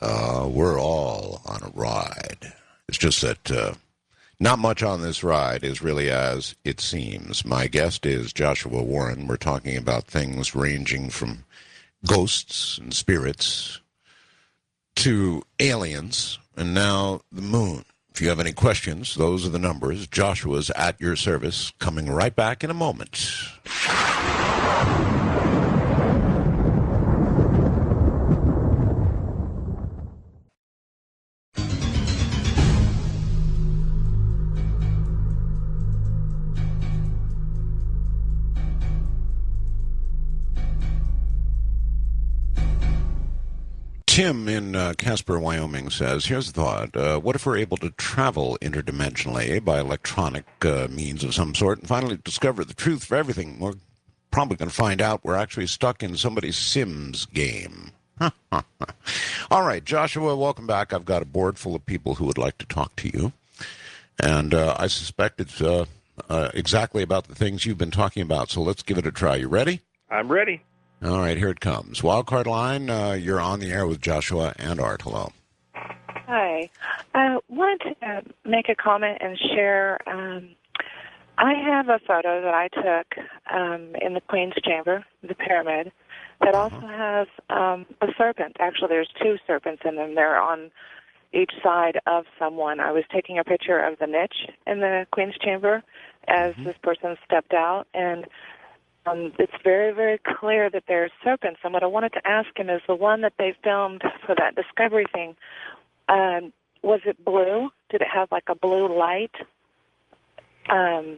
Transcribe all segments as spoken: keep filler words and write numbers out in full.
Uh, we're all on a ride. It's just that uh, not much on this ride is really as it seems. My guest is Joshua Warren. We're talking about things ranging from ghosts and spirits to aliens and now the moon. If you have any questions, those are the numbers. Joshua's at your service, coming right back in a moment. Tim in uh, Casper, Wyoming says, here's a thought. Uh, what if we're able to travel interdimensionally by electronic uh, means of some sort and finally discover the truth for everything? We're probably going to find out we're actually stuck in somebody's Sims game. All right, Joshua, welcome back. I've got a board full of people who would like to talk to you. And uh, I suspect it's uh, uh, exactly about the things you've been talking about. So let's give it a try. You ready? I'm ready. All right, here it comes. Wildcard line, uh, you're on the air with Joshua and Art. Hello. Hi. I wanted to uh, make a comment and share. Um, I have a photo that I took um, in the Queen's Chamber, the pyramid, that also uh-huh. has um, a serpent. Actually, there's two serpents in them. They're on each side of someone. I was taking a picture of the niche in the Queen's Chamber as mm-hmm. this person stepped out, and Um, it's very, very clear that there's serpents. And what I wanted to ask him is the one that they filmed for that Discovery thing, um, was it blue? Did it have like a blue light um,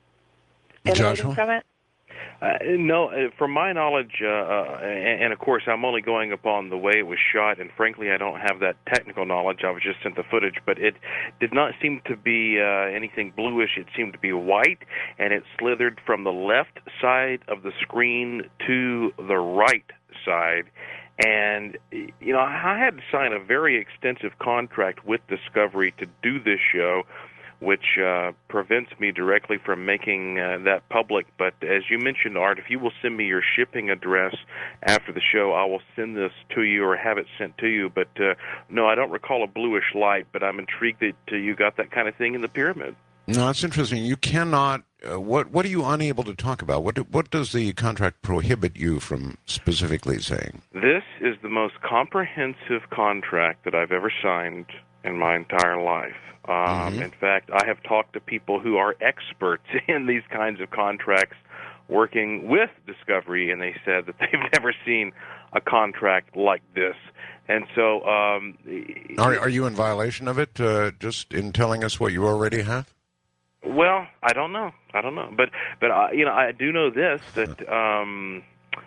emanating from it? Uh, no, uh, from my knowledge, uh, uh, and, and of course I'm only going upon the way it was shot, and frankly I don't have that technical knowledge. I was just sent the footage, but it did not seem to be uh, anything bluish. It seemed to be white, and it slithered from the left side of the screen to the right side. And, you know, I had to sign a very extensive contract with Discovery to do this show, which uh, prevents me directly from making uh, that public. But as you mentioned, Art, if you will send me your shipping address after the show, I will send this to you or have it sent to you. But, uh, no, I don't recall a bluish light, but I'm intrigued that uh, you got that kind of thing in the pyramid. No, that's interesting. You cannot, uh, what what are you unable to talk about? What do, what does the contract prohibit you from specifically saying? This is the most comprehensive contract that I've ever signed in my entire life. Um, mm-hmm. In fact, I have talked to people who are experts in these kinds of contracts working with Discovery, and they said that they've never seen a contract like this. And so... Um, are, are you in violation of it, uh, just in telling us what you already have? Well, I don't know. I don't know. But, but uh, you know, I do know this, that um,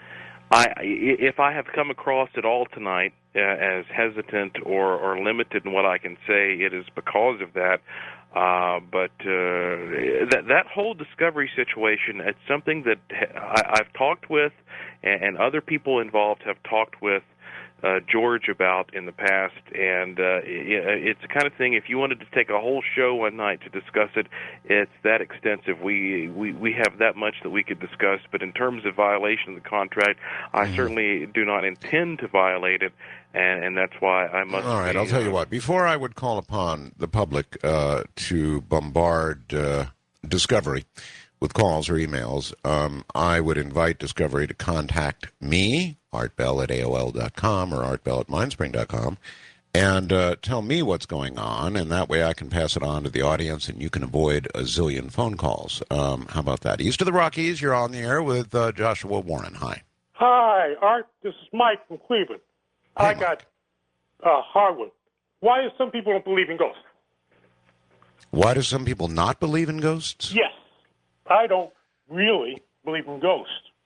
I, if I have come across at all tonight uh, as hesitant or, or limited in what I can say, it is because of that. Uh, but uh, that that whole Discovery situation, it's something that I, I've talked with, and, and other people involved have talked with uh, George about in the past, and uh, it, it's the kind of thing, if you wanted to take a whole show one night to discuss it, it's that extensive. We, we, we have that much that we could discuss, but in terms of violation of the contract, I mm-hmm. certainly do not intend to violate it, and, and that's why I must... All right, be, I'll tell you what. Before I would call upon the public uh, to bombard uh, Discovery with calls or emails, um, I would invite Discovery to contact me, art bell at A O L dot com or art bell at mindspring dot com, and uh, tell me what's going on, and that way I can pass it on to the audience, and you can avoid a zillion phone calls. Um, how about that? East of the Rockies, you're on the air with uh, Joshua Warren. Hi. Hi, Art. This is Mike from Cleveland. Hey, I got uh, Harwood. Why do some people don't believe in ghosts? Why do some people not believe in ghosts? Yes. I don't really believe in ghosts.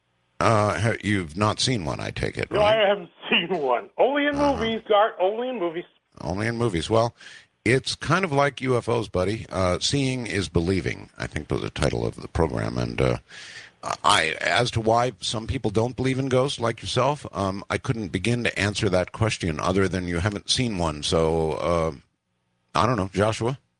Uh, you've not seen one, I take it, right? No, I haven't seen one. Only in uh-huh. movies, Art. Only in movies. Only in movies. Well, it's kind of like U F Os, buddy. Uh, seeing is believing, I think was the title of the program. And uh, I, as to why some people don't believe in ghosts, like yourself, um, I couldn't begin to answer that question other than you haven't seen one. So, uh, I don't know. Joshua?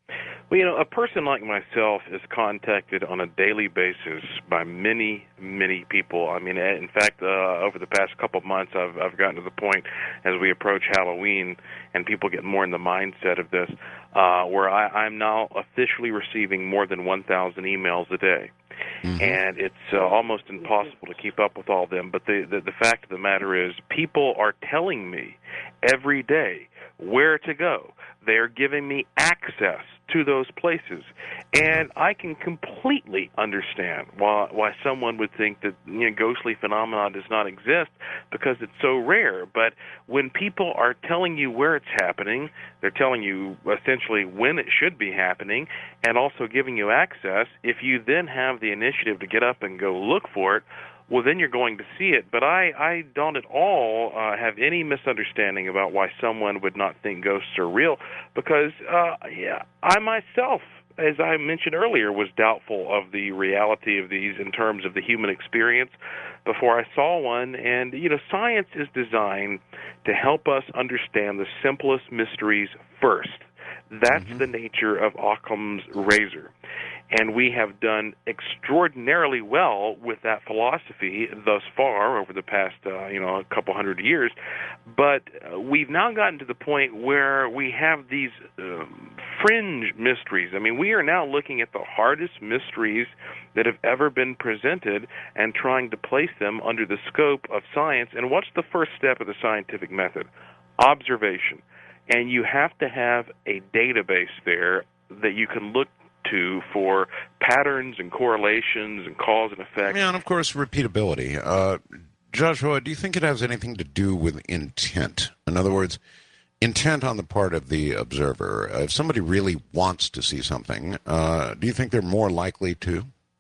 Well, you know, a person like myself is contacted on a daily basis by many, many people. I mean, in fact, uh, over the past couple of months, I've I've gotten to the point as we approach Halloween and people get more in the mindset of this, uh, where I, I'm now officially receiving more than one thousand emails a day. Mm-hmm. And it's uh, almost impossible to keep up with all of them. But the, the the fact of the matter is, people are telling me every day where to go. They're giving me access to those places, and I can completely understand why why someone would think that, you know, ghostly phenomena does not exist because it's so rare. But when people are telling you where it's happening, they're telling you essentially when it should be happening, and also giving you access. If you then have the initiative to get up and go look for it, well, then you're going to see it. But I, I don't at all uh, have any misunderstanding about why someone would not think ghosts are real, because uh, yeah, I myself, as I mentioned earlier, was doubtful of the reality of these in terms of the human experience before I saw one. And, you know, science is designed to help us understand the simplest mysteries first. That's mm-hmm. the nature of Occam's razor. And we have done extraordinarily well with that philosophy thus far over the past, uh, you know, a couple hundred years. But uh, we've now gotten to the point where we have these um, fringe mysteries. I mean, we are now looking at the hardest mysteries that have ever been presented and trying to place them under the scope of science. And what's the first step of the scientific method? Observation. And you have to have a database there that you can look to for patterns and correlations and cause and effect. Yeah, and of course, repeatability. Uh, Joshua, do you think it has anything to do with intent? In other words, intent on the part of the observer. Uh, if somebody really wants to see something, uh, do you think they're more likely to?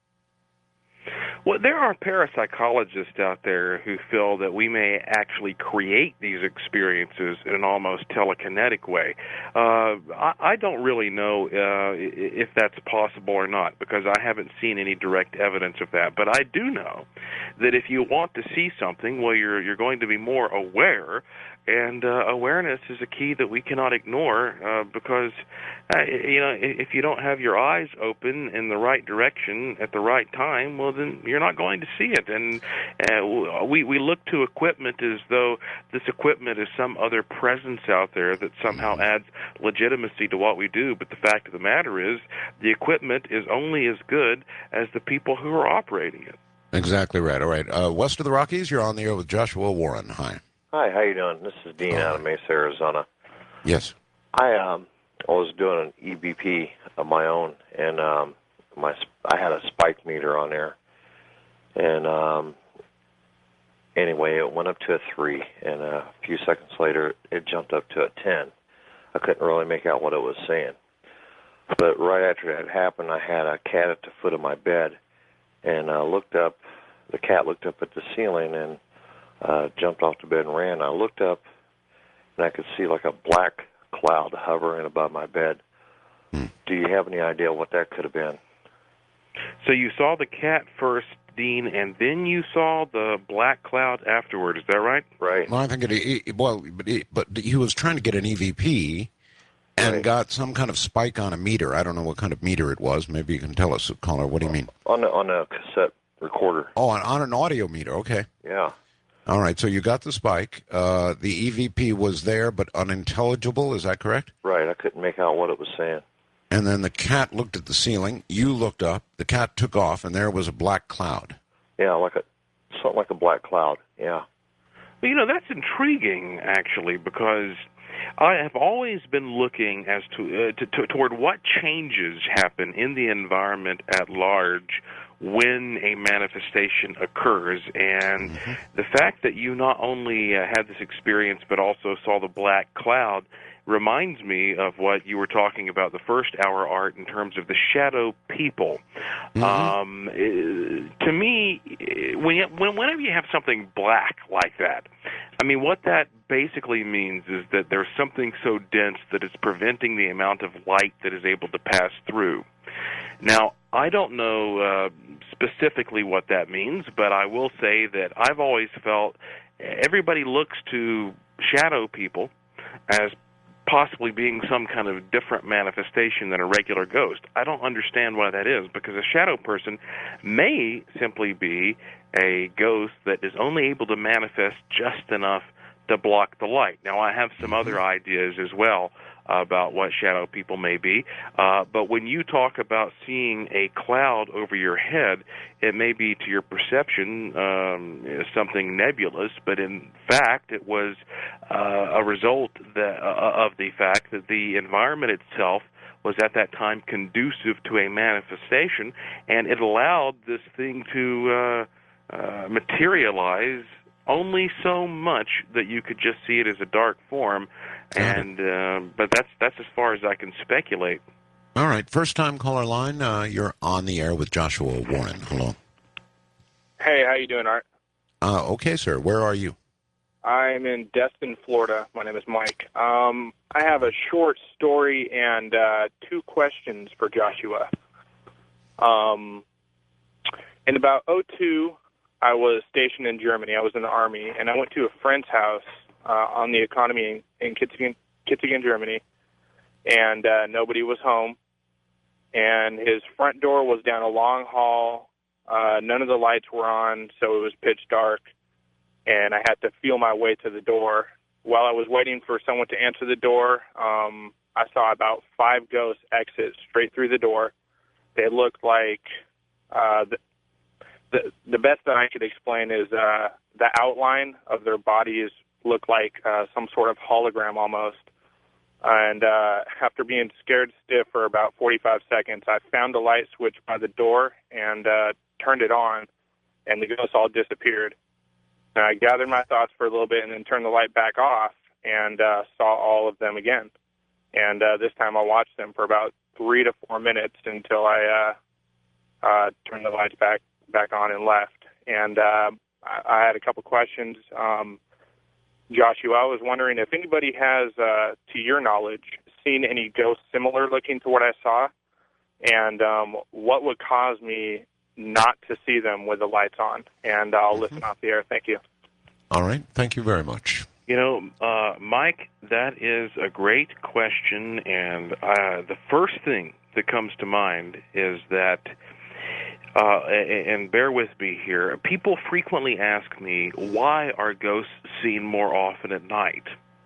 Well, there are parapsychologists out there who feel that we may actually create these experiences in an almost telekinetic way. Uh, I, I don't really know uh, if that's possible or not, because I haven't seen any direct evidence of that. But I do know that if you want to see something, well, you're you're going to be more aware. And uh, awareness is a key that we cannot ignore uh, because, uh, you know, if you don't have your eyes open in the right direction at the right time, well, then you're not going to see it. And uh, we, we look to equipment as though this equipment is some other presence out there that somehow adds legitimacy to what we do. But the fact of the matter is the equipment is only as good as the people who are operating it. Exactly right. All right. Uh, west of the Rockies, you're on the air with Joshua Warren. Hi. Hi, how you doing? This is Dean out of Mesa, Arizona. Yes. I um I was doing an E V P of my own, and um my I had a spike meter on there, and um anyway, it went up to a three, and a few seconds later, it jumped up to a ten. I couldn't really make out what it was saying, but right after that happened, I had a cat at the foot of my bed, and I looked up. The cat looked up at the ceiling and Uh, jumped off the bed and ran. I looked up, and I could see like a black cloud hovering above my bed. Hmm. Do you have any idea what that could have been? So you saw the cat first, Dean, and then you saw the black cloud afterward. Is that right? Right. Well, I think it, it well, but, it, but he was trying to get an E V P and right. got some kind of spike on a meter. I don't know what kind of meter it was. Maybe you can tell us, caller. What do you mean? On a, on a cassette recorder. Oh, on, on an audio meter. Okay. Yeah. All right, so you got the spike. Uh, the E V P was there, but unintelligible. Is that correct? Right. I couldn't make out what it was saying. And then the cat looked at the ceiling. You looked up. The cat took off, and there was a black cloud. Yeah, like a something like a black cloud. Yeah. Well, you know, that's intriguing, actually, because I have always been looking as to, uh, to, to toward what changes happen in the environment at large when a manifestation occurs. And mm-hmm. the fact that you not only uh, had this experience but also saw the black cloud reminds me of what you were talking about the first hour, Art, in terms of the shadow people. Mm-hmm. Um, to me, when, you, when whenever you have something black like that, I mean, what that basically means is that there's something so dense that it's preventing the amount of light that is able to pass through. Now, I don't know uh, specifically what that means, but I will say that I've always felt everybody looks to shadow people as possibly being some kind of different manifestation than a regular ghost. I don't understand why that is, because a shadow person may simply be a ghost that is only able to manifest just enough to block the light. Now, I have some other ideas as well about what shadow people may be, uh, but when you talk about seeing a cloud over your head, it may be, to your perception, um, something nebulous, but in fact it was uh, a result that, uh, of the fact that the environment itself was at that time conducive to a manifestation, and it allowed this thing to uh, uh, materialize only so much that you could just see it as a dark form, and uh, but that's that's as far as I can speculate. All right, first time caller line. Uh, you're on the air with Joshua Warren. Hello. Hey, how you doing, Art? Uh, okay, sir. Where are you? I'm in Destin, Florida. My name is Mike. Um, I have a short story and uh, two questions for Joshua. Um, in about oh two, I was stationed in Germany. I was in the Army, and I went to a friend's house uh, on the economy in Kitzingen, Kitzingen Germany, and uh, nobody was home. And his front door was down a long hall. Uh, none of the lights were on, so it was pitch dark, and I had to feel my way to the door. While I was waiting for someone to answer the door, um, I saw about five ghosts exit straight through the door. They looked like uh, the, the the best that I could explain is uh, the outline of their bodies looked like uh, some sort of hologram almost. And uh, after being scared stiff for about forty-five seconds, I found a light switch by the door and uh, turned it on, and the ghosts all disappeared. And I gathered my thoughts for a little bit and then turned the light back off and uh, saw all of them again. And uh, this time I watched them for about three to four minutes until I uh, uh, turned the lights back back on and left. And uh, I, I had a couple questions. Um, Joshua, I was wondering if anybody has, uh, to your knowledge, seen any ghosts similar looking to what I saw, and um, what would cause me not to see them with the lights on. And I'll mm-hmm. listen off the air. Thank you. All right. Thank you very much. You know, uh, Mike, that is a great question, and uh, the first thing that comes to mind is that, uh, and bear with me here, people frequently ask me, why are ghosts seen more often at night?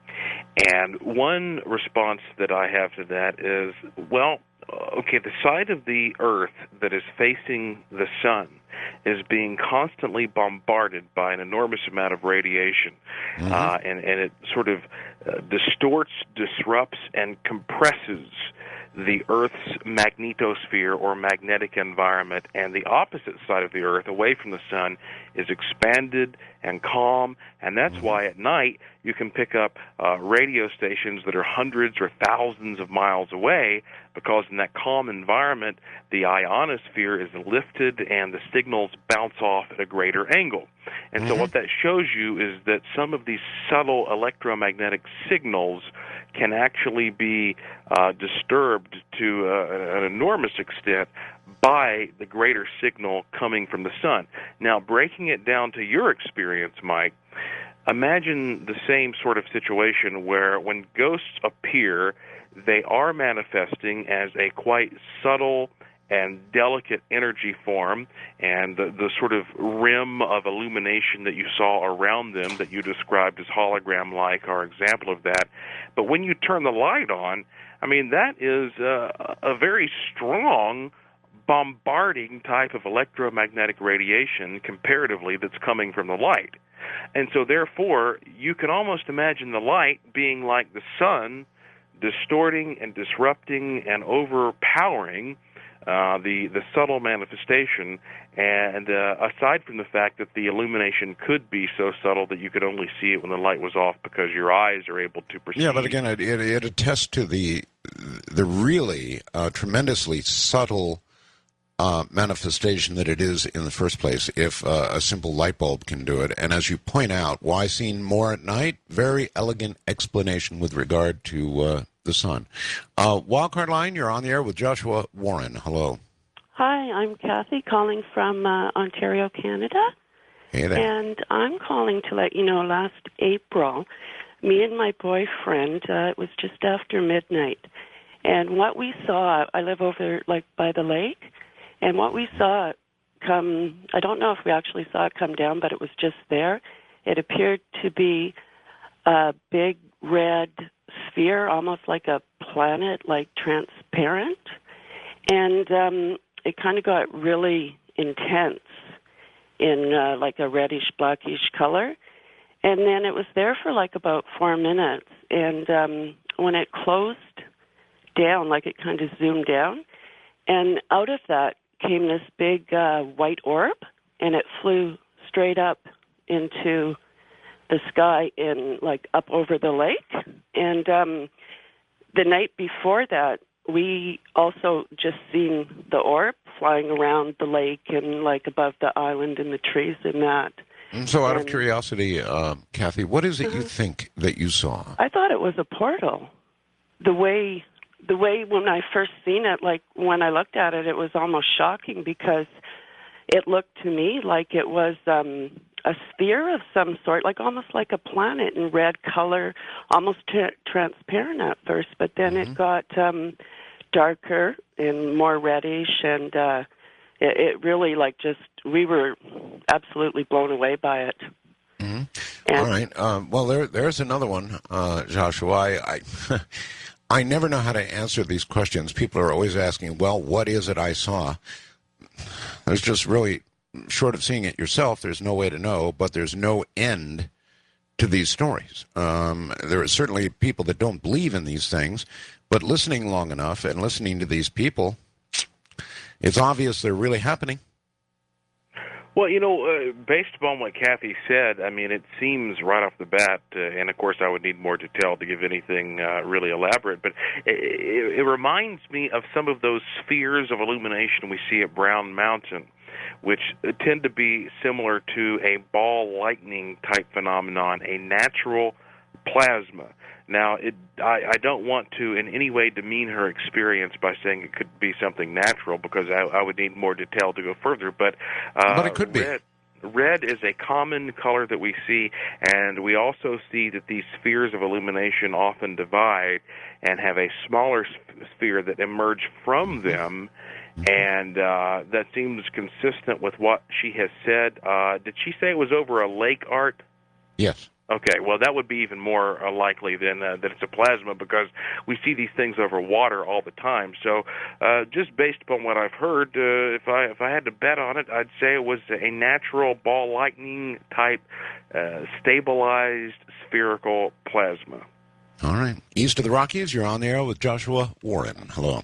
And one response that I have to that is, well, okay, the side of the Earth that is facing the sun is being constantly bombarded by an enormous amount of radiation, mm-hmm. uh, and, and it sort of uh, distorts, disrupts, and compresses the Earth's magnetosphere or magnetic environment, and the opposite side of the Earth, away from the sun, is expanded and calm, and that's mm-hmm. why at night you can pick up uh, radio stations that are hundreds or thousands of miles away, because in that calm environment, the ionosphere is lifted and the signals bounce off at a greater angle. And mm-hmm. so what that shows you is that some of these subtle electromagnetic signals can actually be uh, disturbed to uh, an enormous extent by the greater signal coming from the sun. Now, breaking it down to your experience, Mike, imagine the same sort of situation where when ghosts appear, they are manifesting as a quite subtle and delicate energy form, and the, the sort of rim of illumination that you saw around them that you described as hologram-like are example of that. But when you turn the light on, I mean, that is uh, a very strong, bombarding type of electromagnetic radiation comparatively that's coming from the light. And so therefore, you can almost imagine the light being like the sun, distorting and disrupting and overpowering uh, the, the subtle manifestation, and uh, aside from the fact that the illumination could be so subtle that you could only see it when the light was off because your eyes are able to perceive. Yeah, but again, it, it, it attests to the, the really uh, tremendously subtle uh, manifestation that it is in the first place, if uh, a simple light bulb can do it. And as you point out, why seen more at night? Very elegant explanation with regard to uh, the sun. Uh, Wildcard Line, you're on the air with Joshua Warren. Hello. Hi, I'm Kathy calling from uh, Ontario, Canada. Hey there. And I'm calling to let you know last April, me and my boyfriend, uh, it was just after midnight. And what we saw, I live over, like, by the lake, and what we saw come, I don't know if we actually saw it come down, but it was just there. It appeared to be a big red sphere, almost like a planet, like transparent. And um, it kind of got really intense in uh, like a reddish, blackish color. And then it was there for like about four minutes. And um, when it closed down, like it kind of zoomed down, and out of that came this big uh, white orb, and it flew straight up into the sky in like up over the lake. And um, the night before that, we also just seen the orb flying around the lake and like above the island and the trees and that. And so out and, of curiosity, uh, Kathy, what is it uh-huh. you think that you saw? I thought it was a portal. The way, the way when I first seen it, like when I looked at it, it was almost shocking because it looked to me like it was um, a sphere of some sort, like almost like a planet in red color, almost tra- transparent at first, but then mm-hmm. it got um, darker and more reddish, and uh, it, it really like just, we were absolutely blown away by it. Mm-hmm. All right. Um, well, there, there's another one, uh, Joshua. I, I, I never know how to answer these questions. People are always asking, well, what is it I saw? There's just really, short of seeing it yourself, there's no way to know, but there's no end to these stories. Um, there are certainly people that don't believe in these things, but listening long enough and listening to these people, it's obvious they're really happening. Well, you know, uh, based upon what Kathy said, I mean, it seems right off the bat, uh, and of course I would need more detail to give anything uh, really elaborate, but it, it, it reminds me of some of those spheres of illumination we see at Brown Mountain, which tend to be similar to a ball lightning type phenomenon, a natural plasma. Now, it, I, I don't want to in any way demean her experience by saying it could be something natural, because I, I would need more detail to go further. But, uh, but it could red, be. Red is a common color that we see, and we also see that these spheres of illumination often divide and have a smaller sphere that emerge from them, and uh, that seems consistent with what she has said. Uh, did she say it was over a lake, Art? Yes. Okay, well, that would be even more uh, likely than uh, that it's a plasma, because we see these things over water all the time. So, uh, just based upon what I've heard, uh, if I if I had to bet on it, I'd say it was a natural ball lightning type, uh, stabilized spherical plasma. All right, east of the Rockies, you're on the air with Joshua Warren. Hello.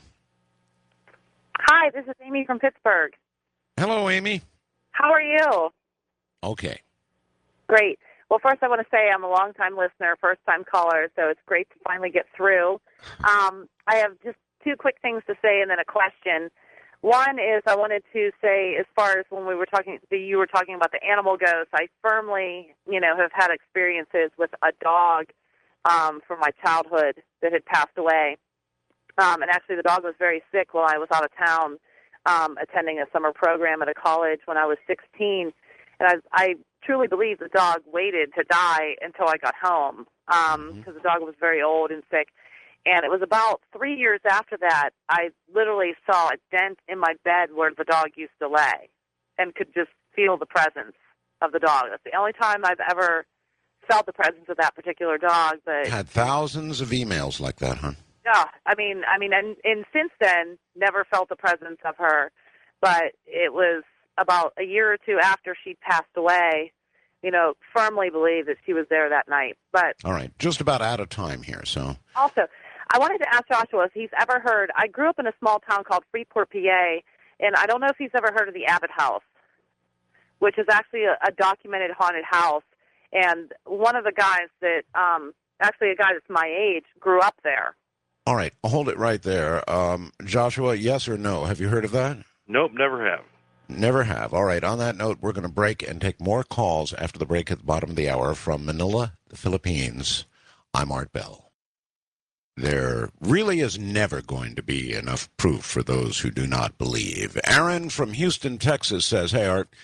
Hi, this is Amy from Pittsburgh. Hello, Amy. How are you? Okay. Great. Well, first I want to say I'm a long-time listener, first-time caller, so it's great to finally get through. Um, I have just two quick things to say and then a question. One is I wanted to say, as far as when we were talking, you were talking about the animal ghosts, I firmly, you know, have had experiences with a dog um, from my childhood that had passed away. Um, and actually the dog was very sick while I was out of town um, attending a summer program at a college when I was sixteen. And I, I truly believe the dog waited to die until I got home because um, mm-hmm. the dog was very old and sick. And it was about three years after that, I literally saw a dent in my bed where the dog used to lay and could just feel the presence of the dog. That's the only time I've ever felt the presence of that particular dog. But had thousands of emails like that, huh? Yeah, I mean, I mean, and, and since then, never felt the presence of her. But it was about a year or two after she passed away, you know, firmly believe that she was there that night. But all right, just about out of time here, so. Also, I wanted to ask Joshua if he's ever heard, I grew up in a small town called Freeport, P A, and I don't know if he's ever heard of the Abbott House, which is actually a, a documented haunted house. And one of the guys that, um, actually a guy that's my age, grew up there. All right, hold it right there. Um, Joshua, yes or no? Have you heard of that? Nope, never have. Never have. All right, on that note, we're going to break and take more calls after the break at the bottom of the hour from Manila, the Philippines. I'm Art Bell. There really is never going to be enough proof for those who do not believe. Aaron from Houston, Texas says, hey, Art,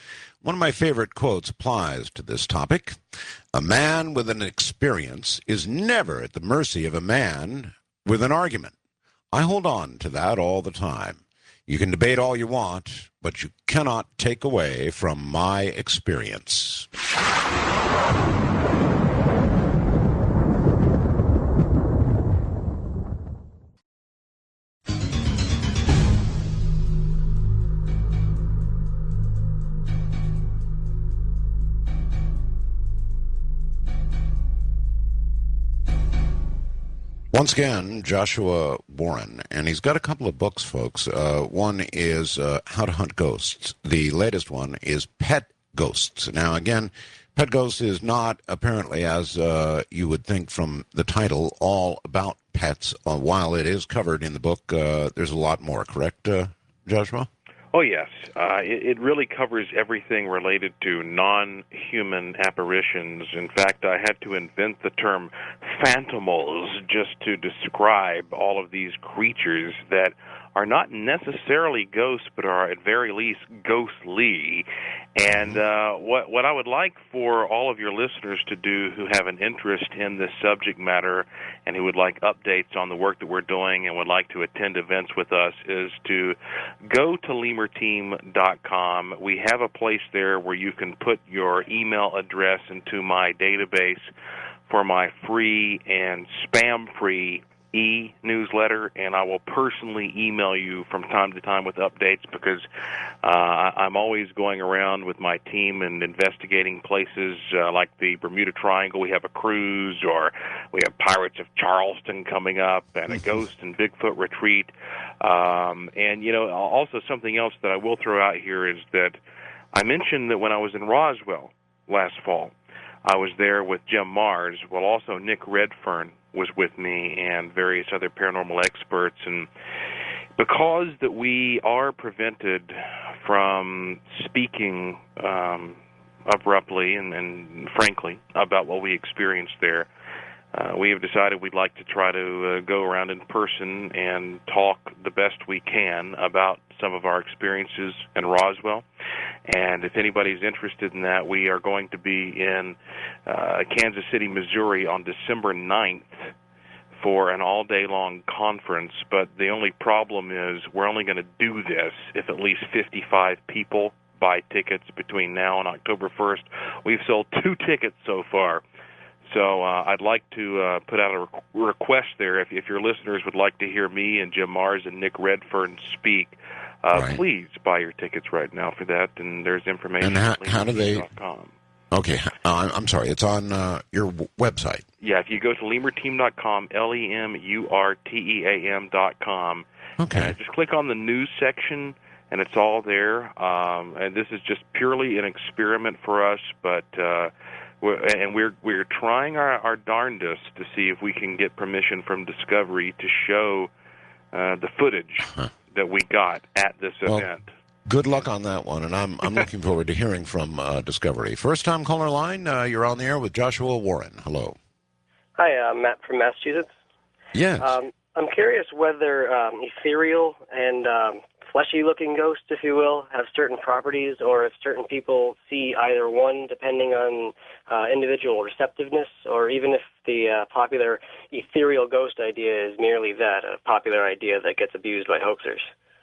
One of my favorite quotes applies to this topic. A man with an experience is never at the mercy of a man with an argument. I hold on to that all the time. You can debate all you want, but you cannot take away from my experience. Once again, Joshua Warren, and he's got a couple of books, folks. Uh, one is uh, How to Hunt Ghosts. The latest one is Pet Ghosts. Now, again, Pet Ghosts is not apparently, as uh, you would think from the title, all about pets. Uh, while it is covered in the book, uh, there's a lot more, correct, uh, Joshua? Oh, yes. Uh, it, it really covers everything related to non-human apparitions. In fact, I had to invent the term phantomals just to describe all of these creatures that are not necessarily ghosts, but are at very least ghostly. And uh, what what I would like for all of your listeners to do who have an interest in this subject matter and who would like updates on the work that we're doing and would like to attend events with us is to go to lemur team dot com. We have a place there where you can put your email address into my database for my free and spam-free e-newsletter, and I will personally email you from time to time with updates because uh, I'm always going around with my team and investigating places uh, like the Bermuda Triangle. We have a cruise, or we have Pirates of Charleston coming up, and a Ghost and Bigfoot retreat. Um, and, you know, also something else that I will throw out here is that I mentioned that when I was in Roswell last fall, I was there with Jim Mars. Well, also Nick Redfern was with me and various other paranormal experts. And because that we are prevented from speaking um, abruptly and, and frankly about what we experienced there, uh, we have decided we'd like to try to uh, go around in person and talk the best we can about some of our experiences in Roswell. And if anybody's interested in that, we are going to be in uh, Kansas City, Missouri on December ninth for an all-day-long conference. But the only problem is we're only going to do this if at least fifty-five people buy tickets between now and October first. We've sold two tickets so far. So uh, I'd like to uh, put out a re- request there. If, if your listeners would like to hear me and Jim Mars and Nick Redfern speak, uh, right. please buy your tickets right now for that. And there's information and how, at how do they? .com. Okay, uh, I'm sorry. It's on uh, your w- website. Yeah, if you go to lemur team dot com, L E M U R T E A M dot com, okay. Uh, just click on the news section, and it's all there. Um, and this is just purely an experiment for us, but uh, we're, and we're we're trying our, our darndest to see if we can get permission from Discovery to show uh, the footage huh. that we got at this well, event. Good luck on that one, and I'm I'm looking forward to hearing from uh, Discovery. First time caller line, uh, you're on the air with Joshua Warren. Hello. Hi, uh, Matt from Massachusetts. Yes. Um, I'm curious whether um, ethereal and um, fleshy-looking ghosts, if you will, have certain properties, or if certain people see either one, depending on uh, individual receptiveness, or even if the uh, popular ethereal ghost idea is merely that, a popular idea that gets abused by hoaxers.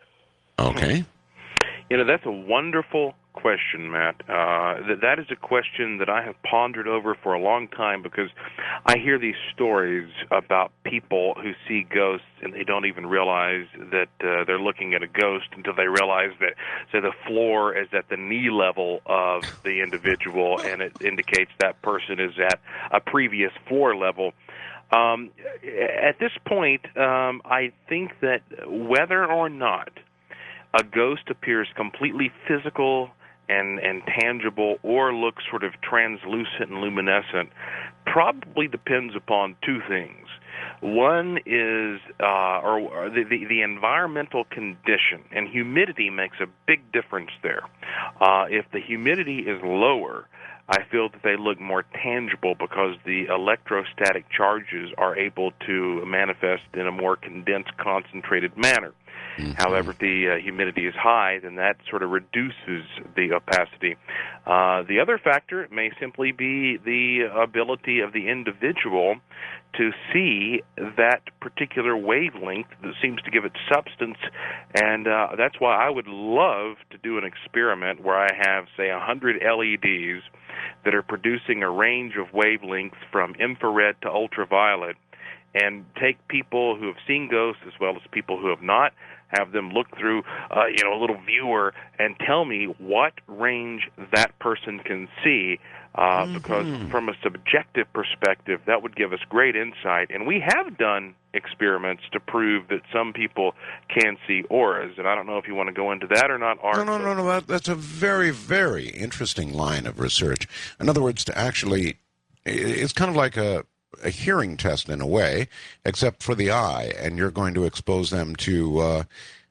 Okay. You know, that's a wonderful question, Matt. Uh, th- that is a question that I have pondered over for a long time because I hear these stories about people who see ghosts and they don't even realize that uh, they're looking at a ghost until they realize that, say, the floor is at the knee level of the individual and it indicates that person is at a previous floor level. Um, at this point, um, I think that whether or not a ghost appears completely physical and, and tangible or looks sort of translucent and luminescent probably depends upon two things. One is uh, or, or the, the, the environmental condition, and humidity makes a big difference there. Uh, if the humidity is lower, I feel that they look more tangible because the electrostatic charges are able to manifest in a more condensed, concentrated manner. Mm-hmm. However, if the uh, humidity is high, then that sort of reduces the opacity. Uh, the other factor may simply be the ability of the individual to see that particular wavelength that seems to give it substance, and uh, that's why I would love to do an experiment where I have, say, one hundred L E Ds that are producing a range of wavelengths from infrared to ultraviolet, and take people who have seen ghosts as well as people who have not, have them look through, uh, you know, a little viewer and tell me what range that person can see, uh, mm-hmm. because from a subjective perspective, that would give us great insight. And we have done experiments to prove that some people can see auras, and I don't know if you want to go into that or not, Art. No, no, no, no, that, that's a very, very interesting line of research. In other words, to actually, it's kind of like a a hearing test in a way, except for the eye, and you're going to expose them to uh,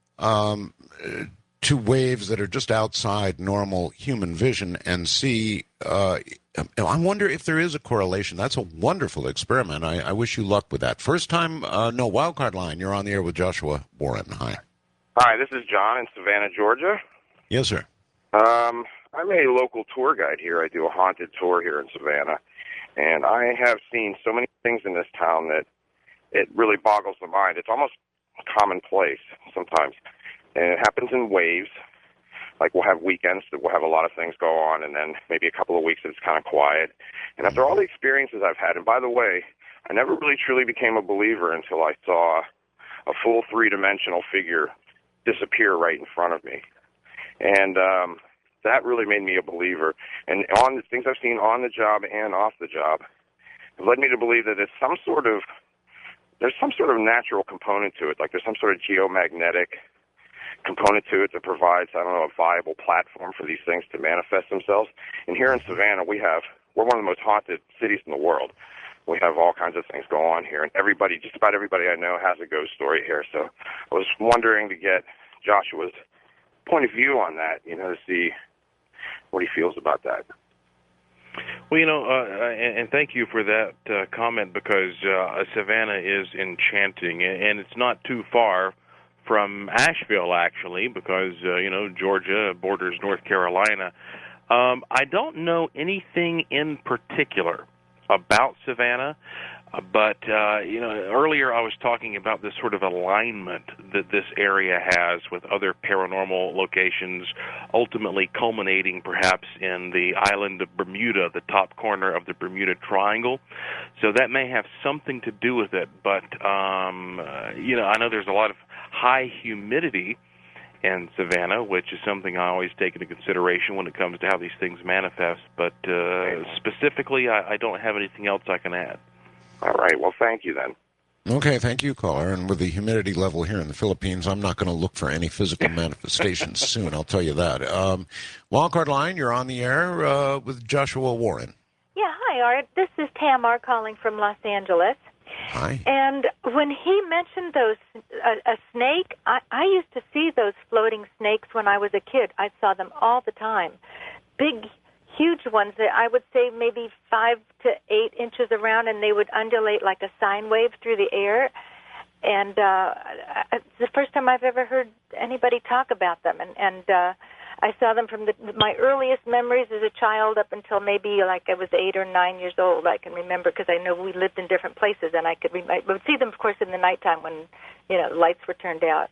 um, to waves that are just outside normal human vision and see. Uh, I wonder if there is a correlation. That's a wonderful experiment. I, I wish you luck with that. First time, uh, no, Wildcard Line. You're on the air with Joshua Warren. Hi. Hi, this is John in Savannah, Georgia. Yes, sir. Um, I'm a local tour guide here. I do a haunted tour here in Savannah. And I have seen so many things in this town that it really boggles the mind. It's almost commonplace sometimes. And it happens in waves. Like we'll have weekends that we'll have a lot of things go on, and then maybe a couple of weeks it's kind of quiet. And after all the experiences I've had, and by the way, I never really truly became a believer until I saw a full three-dimensional figure disappear right in front of me. And um that really made me a believer. And on the things I've seen on the job and off the job have led me to believe that it's some sort of, there's some sort of natural component to it. Like there's some sort of geomagnetic component to it that provides, I don't know, a viable platform for these things to manifest themselves. And here in Savannah, we have, we're one of the most haunted cities in the world. We have all kinds of things go on here. And everybody, just about everybody I know has a ghost story here. So I was wondering to get Joshua's point of view on that, you know, to see what he feels about that. Well, you know, uh, and, and thank you for that uh, comment, because uh, Savannah is enchanting, and it's not too far from Asheville, actually, because, uh, you know, Georgia borders North Carolina. Um, I don't know anything in particular about Savannah, uh, but, uh, you know, earlier I was talking about this sort of alignment that this area has with other paranormal locations, ultimately culminating perhaps in the island of Bermuda, the top corner of the Bermuda Triangle. So that may have something to do with it, but, um, uh, you know, I know there's a lot of high humidity in Savannah, which is something I always take into consideration when it comes to how these things manifest, but uh, specifically I, I don't have anything else I can add. All right. Well, thank you then. Okay, thank you, caller. And with the humidity level here in the Philippines, I'm not going to look for any physical manifestations soon, I'll tell you that. Um, Wildcard Line, you're on the air uh, with Joshua Warren. Yeah, hi, Art. This is Tamar calling from Los Angeles. Hi. And when he mentioned those, a, a snake, I, I used to see those floating snakes when I was a kid. I saw them all the time. Big, huge ones that I would say maybe five to eight inches around, and they would undulate like a sine wave through the air. And uh, it's the first time I've ever heard anybody talk about them. And, and uh, I saw them from the, my earliest memories as a child up until maybe like I was eight or nine years old. I can remember because I know we lived in different places, and I could re- I would see them, of course, in the nighttime when, you know, the lights were turned out.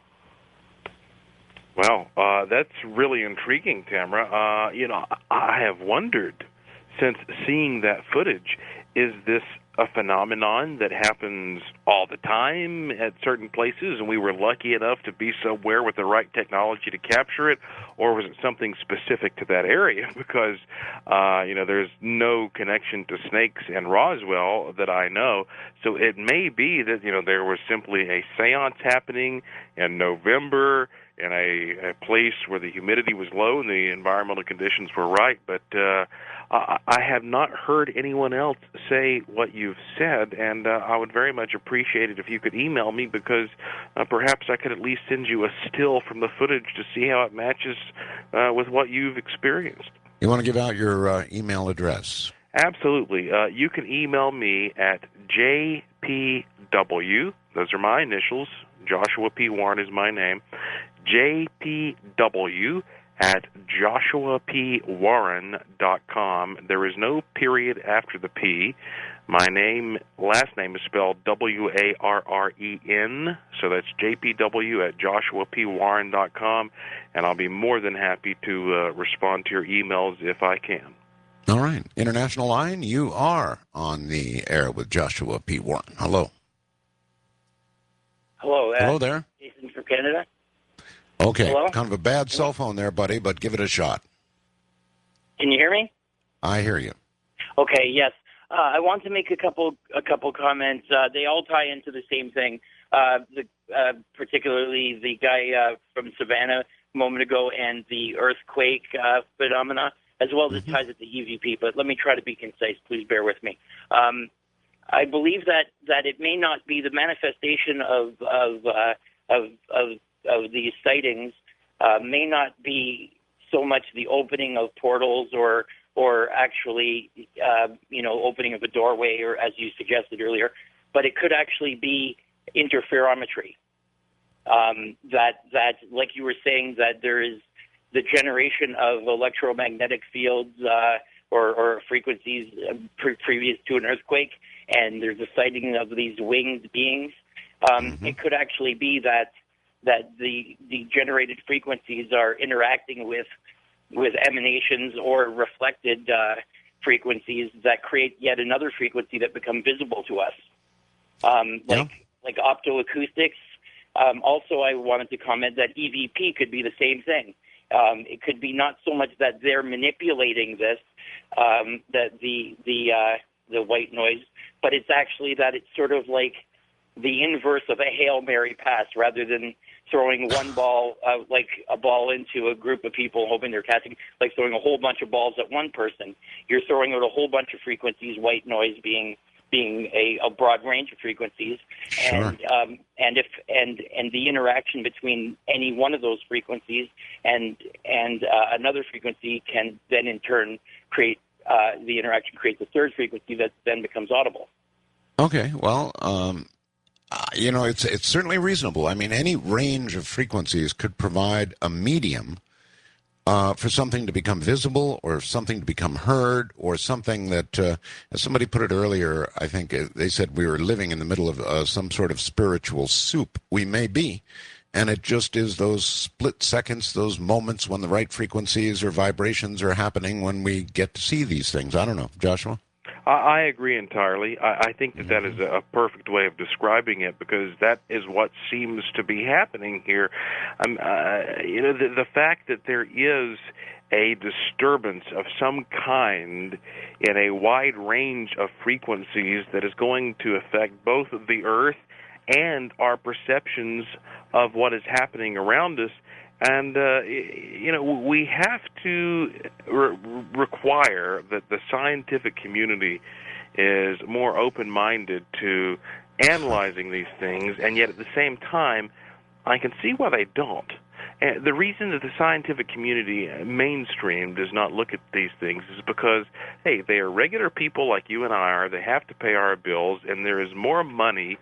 Well, uh, that's really intriguing, Tamara. Uh, you know, I have wondered, since seeing that footage, is this a phenomenon that happens all the time at certain places, and we were lucky enough to be somewhere with the right technology to capture it, or was it something specific to that area? Because, uh, you know, there's no connection to snakes and Roswell that I know, so it may be that, you know, there was simply a seance happening in November in a, a place where the humidity was low and the environmental conditions were right, but uh, I, I have not heard anyone else say what you've said, and uh, I would very much appreciate it if you could email me, because uh, perhaps I could at least send you a still from the footage to see how it matches uh, with what you've experienced. You want to give out your uh, email address? Absolutely. Uh, you can email me at j p W. Those are my initials. Joshua P. Warren is my name. J P W at joshua p warren dot com. There is no period after the P. My name, last name is spelled W A R R E N, so that's J P W at joshua p warren dot com, and I'll be more than happy to uh, respond to your emails if I can. All right. International line, you are on the air with Joshua P. Warren. Hello. Hello. Uh, Hello there. Jason from Canada. Okay. Hello? Kind of a bad cell phone there, buddy, but give it a shot. Can you hear me? I hear you. Okay, yes. Uh, I want to make a couple a couple comments. Uh, they all tie into the same thing. Uh, the, uh, particularly the guy uh, from Savannah a moment ago and the earthquake uh, phenomena, as well as Mm-hmm. it ties it to E V P. But let me try to be concise. Please bear with me. Um, I believe that, that it may not be the manifestation of of uh, of, of of these sightings uh, may not be so much the opening of portals or or actually, uh, you know, opening of a doorway, or as you suggested earlier, but it could actually be interferometry. Um, that that, like you were saying, that there is the generation of electromagnetic fields uh, or, or frequencies pre- previous to an earthquake, and there's a sighting of these winged beings. Um, mm-hmm. It could actually be that that the the generated frequencies are interacting with with emanations or reflected uh, frequencies that create yet another frequency that become visible to us, um, like yeah. like optoacoustics. Um, also, I wanted to comment that E V P could be the same thing. Um, it could be not so much that they're manipulating this, um, that the the uh, the white noise, but it's actually that it's sort of like the inverse of a Hail Mary pass, rather than throwing one ball, uh, like a ball into a group of people hoping they're catching, like throwing a whole bunch of balls at one person. You're throwing out a whole bunch of frequencies, white noise being being a, a broad range of frequencies. Sure. And um, and if and and the interaction between any one of those frequencies and and uh, another frequency can then in turn create uh, the interaction creates a third frequency that then becomes audible. Okay, well, um, uh, you know, it's it's certainly reasonable. I mean, any range of frequencies could provide a medium uh, for something to become visible, or something to become heard, or something that, uh, as somebody put it earlier, I think uh, they said we were living in the middle of uh, some sort of spiritual soup. We may be, and it just is those split seconds, those moments when the right frequencies or vibrations are happening when we get to see these things. I don't know, Joshua? I, I agree entirely. I, I think that that is a, a perfect way of describing it, because that is what seems to be happening here. Um, uh, you know, the, the fact that there is a disturbance of some kind in a wide range of frequencies that is going to affect both the Earth and our perceptions of what is happening around us. And, uh, you know, we have to re- require that the scientific community is more open-minded to analyzing these things, and yet at the same time, I can see why they don't. And the reason that the scientific community mainstream does not look at these things is because, hey, they are regular people like you and I are. They have to pay our bills, and there is more money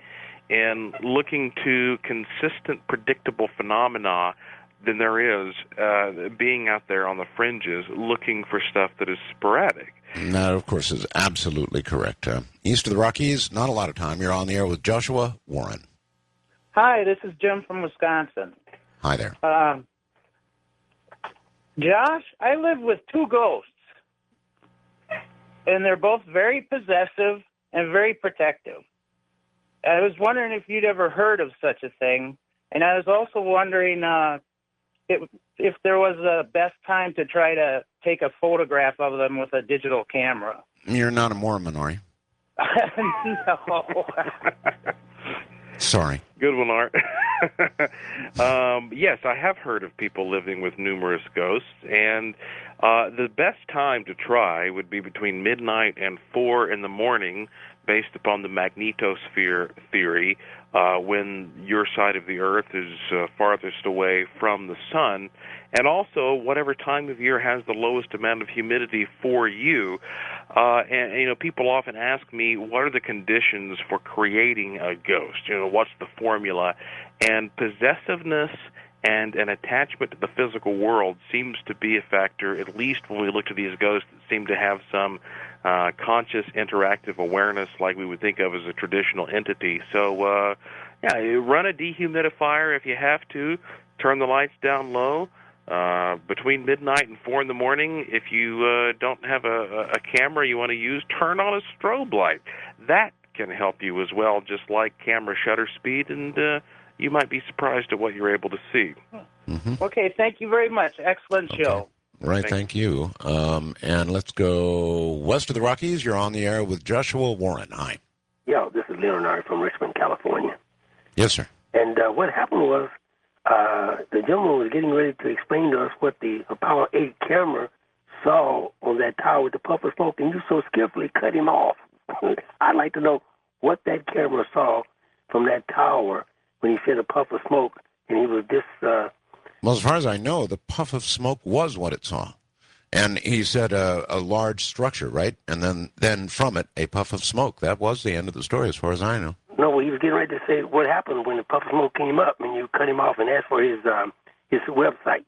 in looking to consistent, predictable phenomena than there is uh, being out there on the fringes looking for stuff that is sporadic. That, of course, is absolutely correct. Uh, east of the Rockies, not a lot of time. You're on the air with Joshua Warren. Hi, this is Jim from Wisconsin. Hi there. Um, Josh, I live with two ghosts, and they're both very possessive and very protective. I was wondering if you'd ever heard of such a thing, and I was also wondering uh, if, if there was a best time to try to take a photograph of them with a digital camera. You're not a Mormon, are you? No. Sorry. Good one, Art. um, yes, I have heard of people living with numerous ghosts, and Uh, the best time to try would be between midnight and four in the morning, based upon the magnetosphere theory, uh, when your side of the Earth is uh, farthest away from the sun, and also whatever time of year has the lowest amount of humidity for you. Uh, and, you know, people often ask me, what are the conditions for creating a ghost? You know, what's the formula? And possessiveness and an attachment to the physical world seems to be a factor, at least when we look at these ghosts that seem to have some uh, conscious interactive awareness like we would think of as a traditional entity. So, uh, yeah, run a dehumidifier if you have to. Turn the lights down low. Uh, between midnight and four in the morning, if you uh, don't have a, a camera you want to use, turn on a strobe light. That can help you as well, just like camera shutter speed, and uh, you might be surprised at what you're able to see. Mm-hmm. Okay, thank you very much. Excellent Okay. show. Right, Thank thank you. Um, and let's go west of the Rockies. You're on the air with Joshua Warren. Hi. Yo, this is Leonard from Richmond, California. Yes, sir. And uh, what happened was uh, the gentleman was getting ready to explain to us what the Apollo eight camera saw on that tower with the puff of smoke, and you so skillfully cut him off. I'd like to know what that camera saw from that tower when he said a puff of smoke, and he was this... Uh, Well, as far as I know, the puff of smoke was what it saw. And he said a, a large structure, right? And then, then from it, a puff of smoke. That was the end of the story, as far as I know. No, well, he was getting ready to say what happened when the puff of smoke came up, and you cut him off and asked for his um, his website.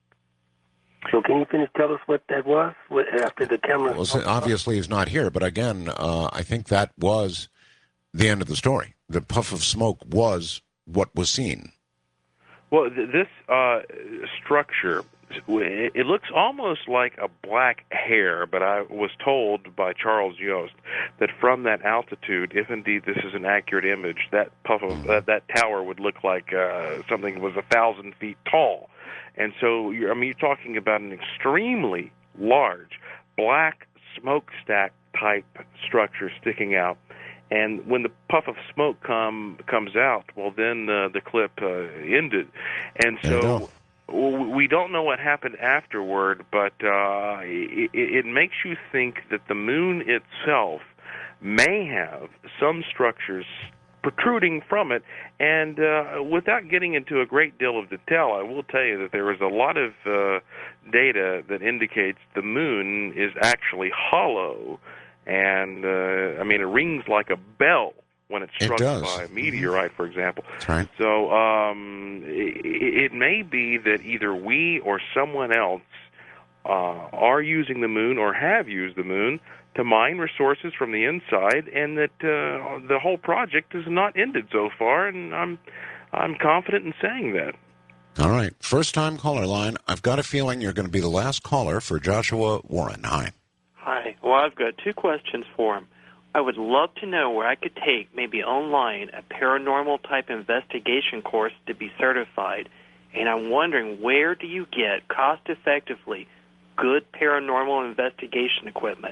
So can you finish tell us what that was what, after the camera? Well, so obviously he's not here, but again, uh, I think that was the end of the story. The puff of smoke was what was seen. Well, th- this uh, structure, it looks almost like a black hair, but I was told by Charles Yost that from that altitude, if indeed this is an accurate image, that puff of uh, that tower would look like uh, something that was a thousand feet tall. And so, you're, I mean, you're talking about an extremely large black smokestack type structure sticking out. And when the puff of smoke come comes out, well, then uh, the clip uh, ended. And so we don't know what happened afterward, but uh, it, it makes you think that the moon itself may have some structures protruding from it. And uh, without getting into a great deal of detail, I will tell you that there is a lot of uh, data that indicates the moon is actually hollow. And, uh, I mean, it rings like a bell when it's struck it by a meteorite, for example. That's right. So um, it, it may be that either we or someone else uh, are using the moon or have used the moon to mine resources from the inside, and that uh, the whole project is not ended so far, and I'm, I'm confident in saying that. All right. First-time caller line. I've got a feeling you're going to be the last caller for Joshua Warren. Hi. Hi. Well, I've got two questions for him. I would love to know where I could take, maybe online, a paranormal-type investigation course to be certified. And I'm wondering, where do you get, cost-effectively, good paranormal investigation equipment?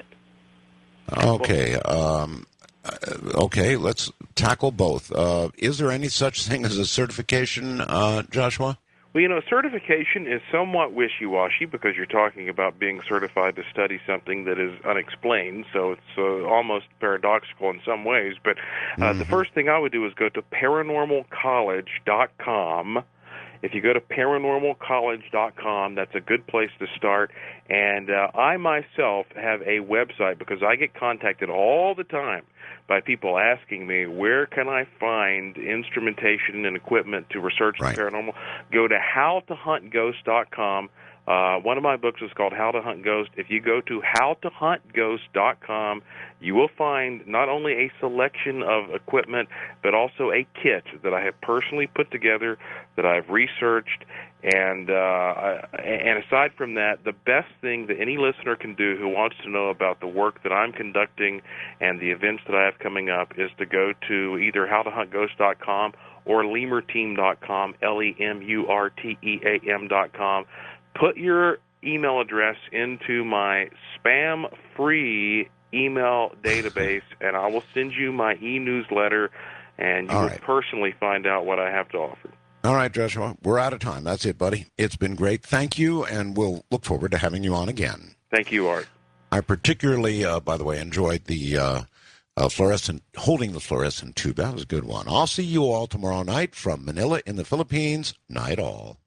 Okay. Um, okay, let's tackle both. Uh, is there any such thing as a certification, uh, Joshua? Well, you know, certification is somewhat wishy-washy because you're talking about being certified to study something that is unexplained, so it's uh, almost paradoxical in some ways. But uh, mm-hmm. the first thing I would do is go to paranormal college dot com. If you go to paranormal college dot com, that's a good place to start. And uh, I myself have a website because I get contacted all the time by people asking me, where can I find instrumentation and equipment to research right. the paranormal? Go to how to hunt ghosts dot com. Uh, one of my books is called How to Hunt Ghosts. If you go to how to hunt ghosts dot com, you will find not only a selection of equipment, but also a kit that I have personally put together, that I've researched. And uh, and aside from that, the best thing that any listener can do who wants to know about the work that I'm conducting and the events that I have coming up is to go to either how to hunt ghosts dot com or lemur team dot com, L E M U R T E A M dot com. Put your email address into my spam-free email database, and I will send you my e-newsletter, and you All will right. personally find out what I have to offer. All right, Joshua, we're out of time. That's it, buddy. It's been great. Thank you, and we'll look forward to having you on again. Thank you, Art. I particularly, uh, by the way, enjoyed the uh, uh, fluorescent, holding the fluorescent tube. That was a good one. I'll see you all tomorrow night from Manila in the Philippines. Night all.